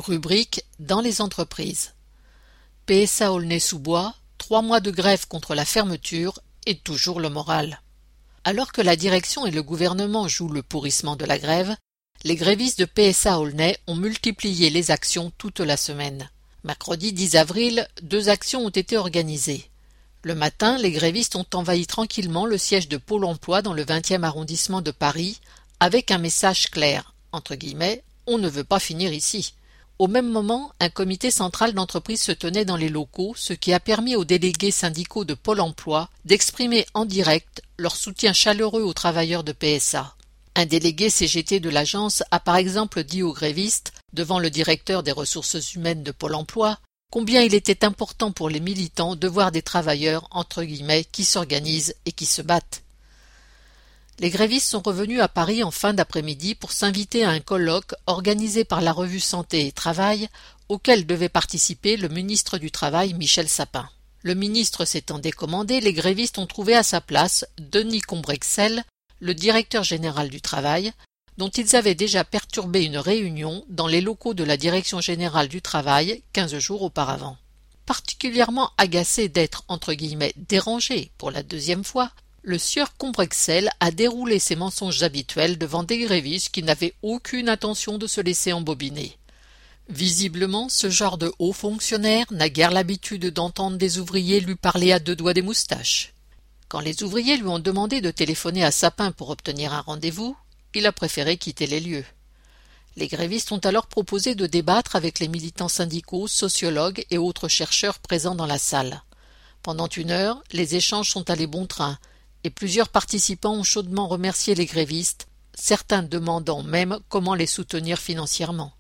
Rubrique dans les entreprises. PSA Aulnay-sous-Bois, 3 mois de grève contre la fermeture et toujours le moral. Alors que la direction et le gouvernement jouent le pourrissement de la grève, les grévistes de PSA Aulnay ont multiplié les actions toute la semaine. Mercredi 10 avril, 2 actions ont été organisées. Le matin, les grévistes ont envahi tranquillement le siège de Pôle emploi dans le 20e arrondissement de Paris avec un message clair, entre guillemets, « On ne veut pas finir ici ». Au même moment, un comité central d'entreprise se tenait dans les locaux, ce qui a permis aux délégués syndicaux de Pôle emploi d'exprimer en direct leur soutien chaleureux aux travailleurs de PSA. Un délégué CGT de l'agence a par exemple dit aux grévistes, devant le directeur des ressources humaines de Pôle emploi, combien il était important pour les militants de voir des travailleurs, entre guillemets, qui s'organisent et qui se battent. Les grévistes sont revenus à Paris en fin d'après-midi pour s'inviter à un colloque organisé par la revue Santé et Travail, auquel devait participer le ministre du Travail Michel Sapin. Le ministre s'étant décommandé, les grévistes ont trouvé à sa place Denis Combrexel, le directeur général du Travail, dont ils avaient déjà perturbé une réunion dans les locaux de la Direction générale du Travail 15 jours auparavant. Particulièrement agacé d'être, entre guillemets, dérangé pour la 2e fois, le sieur Combrexel a déroulé ses mensonges habituels devant des grévistes qui n'avaient aucune intention de se laisser embobiner. Visiblement, ce genre de haut fonctionnaire n'a guère l'habitude d'entendre des ouvriers lui parler à 2 doigts des moustaches. Quand les ouvriers lui ont demandé de téléphoner à Sapin pour obtenir un rendez-vous, il a préféré quitter les lieux. Les grévistes ont alors proposé de débattre avec les militants syndicaux, sociologues et autres chercheurs présents dans la salle. Pendant 1 heure, les échanges sont allés bon train, et plusieurs participants ont chaudement remercié les grévistes, certains demandant même comment les soutenir financièrement.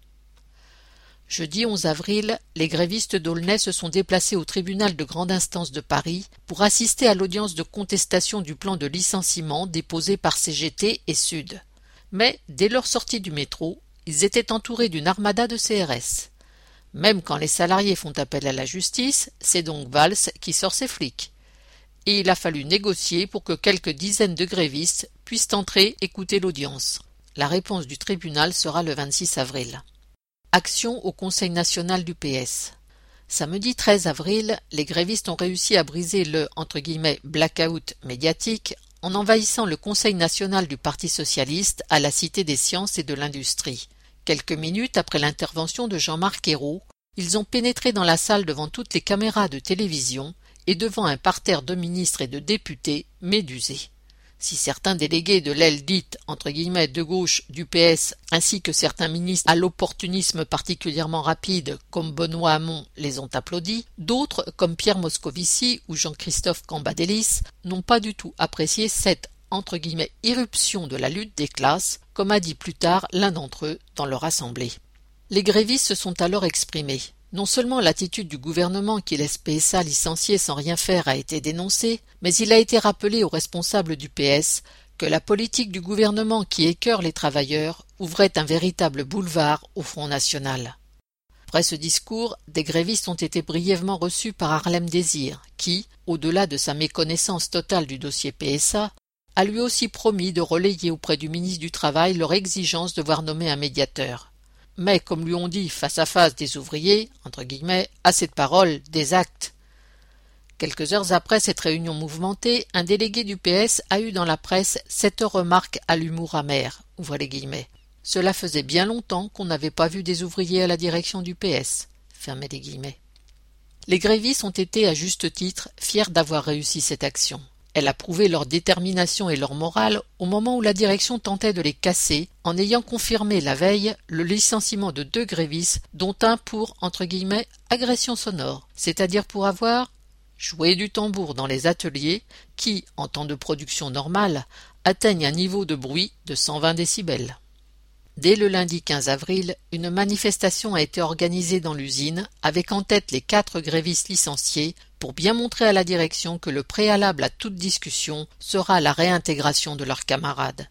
Jeudi 11 avril, les grévistes d'Aulnay se sont déplacés au tribunal de grande instance de Paris pour assister à l'audience de contestation du plan de licenciement déposé par CGT et Sud. Mais, dès leur sortie du métro, ils étaient entourés d'une armada de CRS. Même quand les salariés font appel à la justice, c'est donc Valls qui sort ses flics. Et il a fallu négocier pour que quelques dizaines de grévistes puissent entrer écouter l'audience. La réponse du tribunal sera le 26 avril. Action au Conseil national du PS. Samedi 13 avril, les grévistes ont réussi à briser le « blackout médiatique » en envahissant le Conseil national du Parti socialiste à la Cité des sciences et de l'industrie. Quelques minutes après l'intervention de Jean-Marc Ayrault, ils ont pénétré dans la salle devant toutes les caméras de télévision et devant un parterre de ministres et de députés médusés. Si certains délégués de l'aile dite entre guillemets de gauche du PS ainsi que certains ministres à l'opportunisme particulièrement rapide comme Benoît Hamon les ont applaudis, d'autres comme Pierre Moscovici ou Jean-Christophe Cambadélis n'ont pas du tout apprécié cette entre guillemets irruption de la lutte des classes, comme a dit plus tard l'un d'entre eux dans leur assemblée. Les grévistes se sont alors exprimés. Non seulement l'attitude du gouvernement qui laisse PSA licencier sans rien faire a été dénoncée, mais il a été rappelé aux responsables du PS que la politique du gouvernement qui écœure les travailleurs ouvrait un véritable boulevard au Front national. Après ce discours, des grévistes ont été brièvement reçus par Harlem Désir, qui, au-delà de sa méconnaissance totale du dossier PSA, a lui aussi promis de relayer auprès du ministre du Travail leur exigence de voir nommer un médiateur. Mais, comme lui ont dit face à face des ouvriers, entre guillemets, assez de paroles, des actes. Quelques heures après cette réunion mouvementée, un délégué du PS a eu dans la presse cette remarque à l'humour amer, ouvrez les guillemets. Cela faisait bien longtemps qu'on n'avait pas vu des ouvriers à la direction du PS, fermez les guillemets. Les grévistes ont été, à juste titre, fiers d'avoir réussi cette action. Elle a prouvé leur détermination et leur morale au moment où la direction tentait de les casser en ayant confirmé la veille le licenciement de 2 grévistes dont un pour, entre guillemets, agression sonore, c'est-à-dire pour avoir joué du tambour dans les ateliers qui, en temps de production normale, atteignent un niveau de bruit de 120 décibels. Dès le lundi 15 avril, une manifestation a été organisée dans l'usine avec en tête les 4 grévistes licenciés pour bien montrer à la direction que le préalable à toute discussion sera la réintégration de leurs camarades.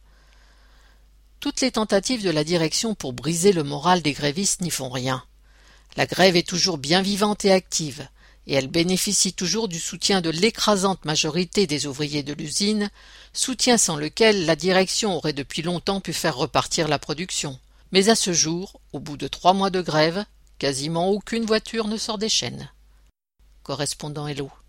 Toutes les tentatives de la direction pour briser le moral des grévistes n'y font rien. La grève est toujours bien vivante et active, et elle bénéficie toujours du soutien de l'écrasante majorité des ouvriers de l'usine, soutien sans lequel la direction aurait depuis longtemps pu faire repartir la production. Mais à ce jour, au bout de 3 mois de grève, Quasiment aucune voiture ne sort des chaînes. Correspondant Hello.